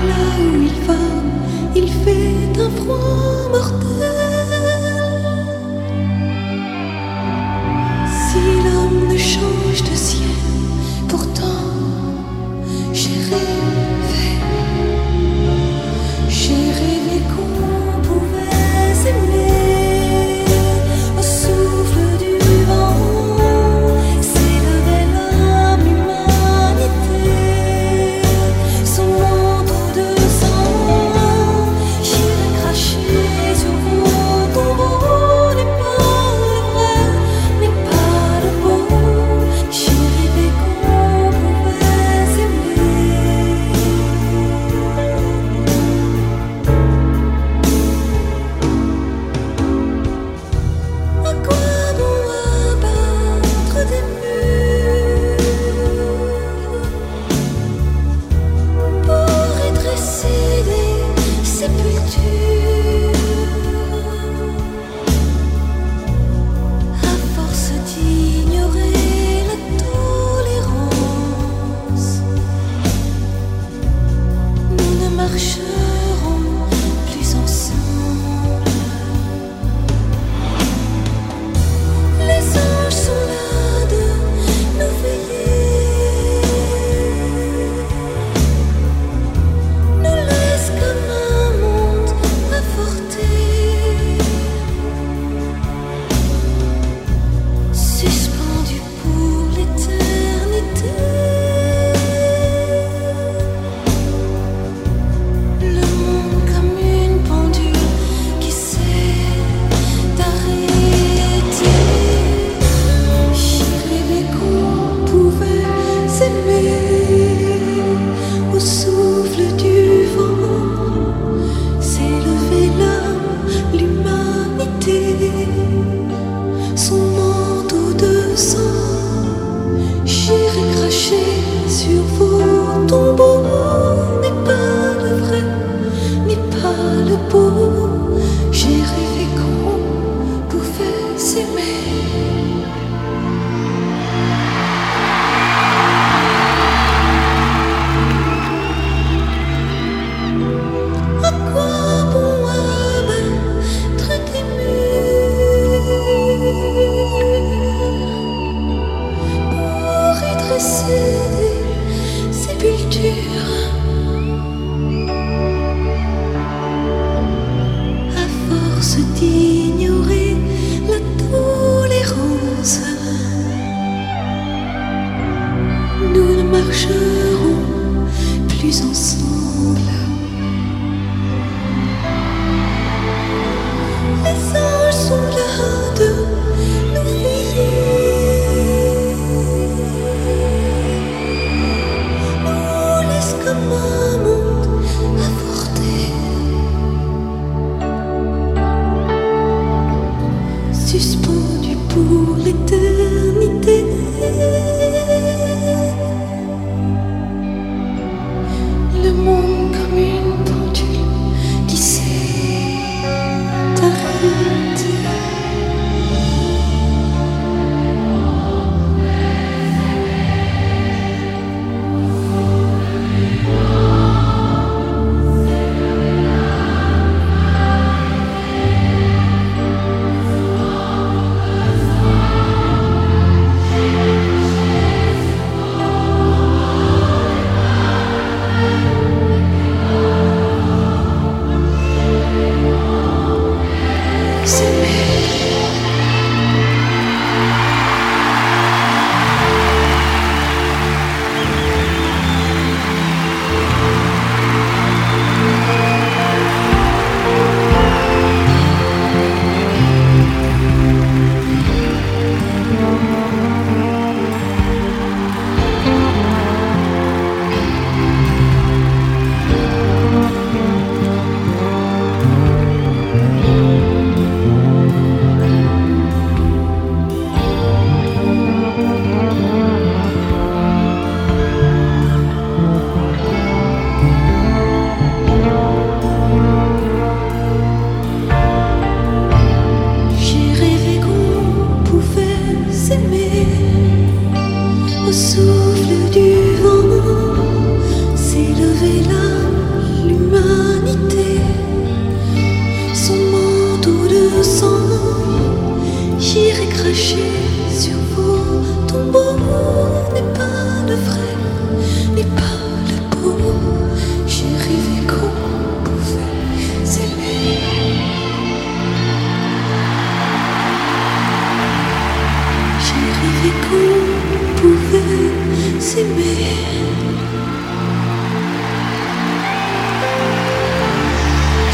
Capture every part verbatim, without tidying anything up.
là où il va, il fait un froid mortel. Si l'homme ne change de ciel, pourtant j'ai rêvé, j'ai rêvé qu'on pouvait s'aimer au souffle du vent, s'élevait l'homme, l'humanité, son manteau de sang, j'irai cracher sur vos tombeaux, n'est pas le vrai, n'est pas le beau, j'ai rêvé qu'on pouvait s'aimer. À quoi bon abattre des murs pour redresser des sépultures? À force d'ignorer la tolérance, nous ne marcherons plus ensemble. Les anges sont là de nous veiller, nous laissent comme un monde avorté, suspendu pour l'éternité. Le monde comme une pendule qui sait d'arrêter. J'ai rêvé qu'on pouvait s'aimer au souffle du vent, s'élever l'homme, l'humanité, son manteau de sang, j'irai cracher sur vos tombeaux, n'est pas le vrai, n'est pas le beau, j'ai rêvé qu'on pouvait s'aimer. À quoi bon abattre des murs pour redresser des sépultures? À force d'ignorer la tolérance, nous ne marcherons plus ensemble. Les anges sont là de nous veiller, nous laissent comme un monde avorté, suspendu pour l'éternité.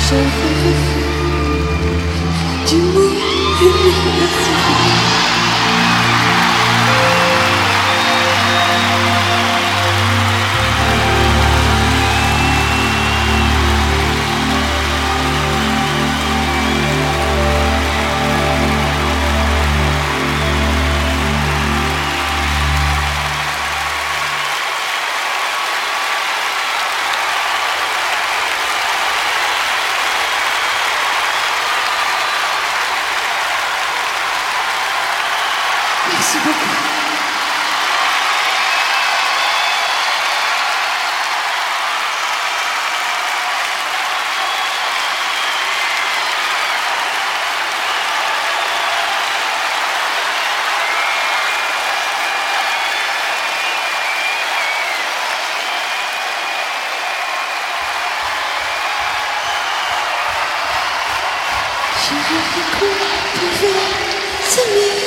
J'avais rêvé du monde universel. Merci beaucoup. J'ai rêvé qu'on pouvait s'aimer.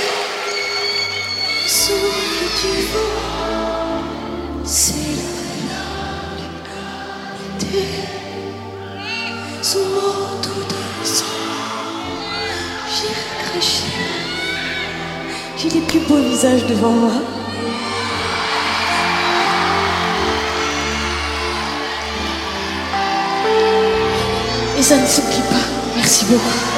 Souffle du vent, c'est la lumière. Son manteau de sang, j'ai craché. J'ai les plus beaux visages devant moi. Et ça ne s'oublie pas. Merci beaucoup.